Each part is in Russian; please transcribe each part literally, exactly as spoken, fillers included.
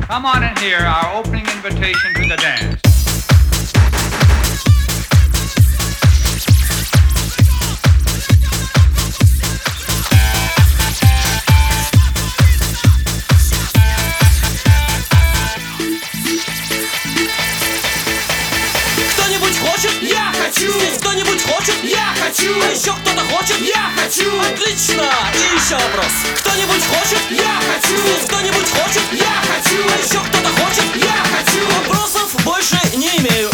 Come on and hear our opening invitation to the dance. Кто-нибудь хочет? Я хочу! Здесь кто-нибудь хочет? Я хочу! А еще кто-то хочет? Я хочу! Отлично! И еще вопрос. Кто-нибудь хочет? Я хочу! Здесь кто-нибудь хочет? Я хочу! А еще кто-то хочет? Я хочу! Вопросов больше не имею.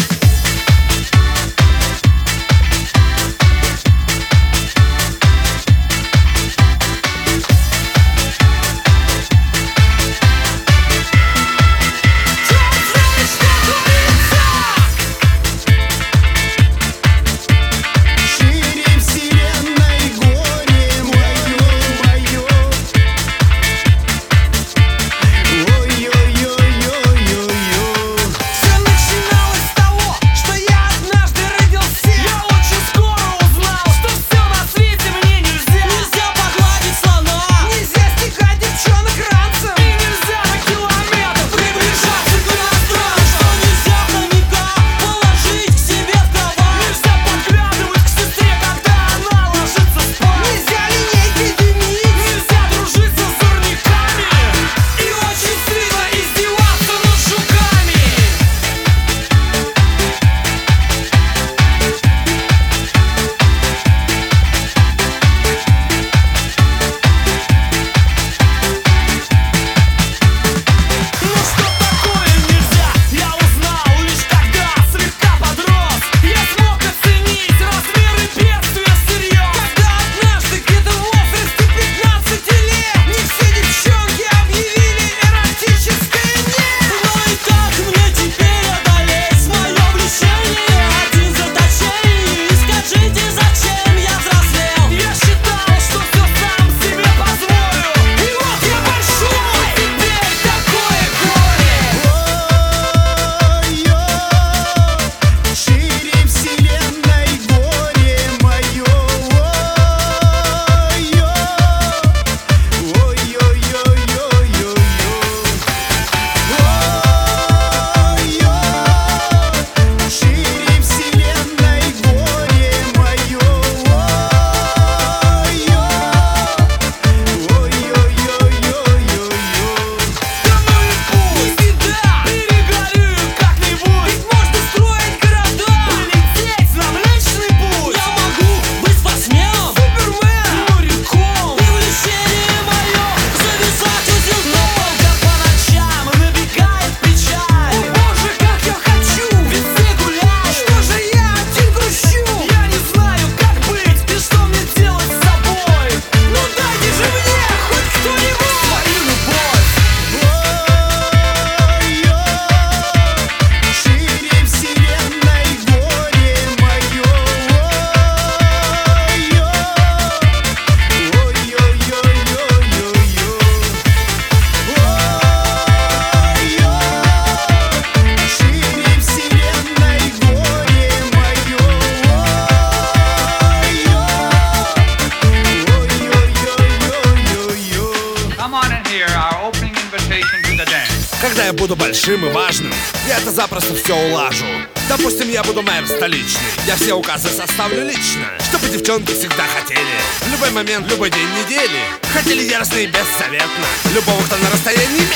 Когда я буду большим и важным, я это запросто все улажу. Допустим, я буду мэр столичный, я все указы составлю лично, чтобы девчонки всегда хотели в любой момент, любой день недели. Хотели яростно и бессоветно любого, кто на расстоянии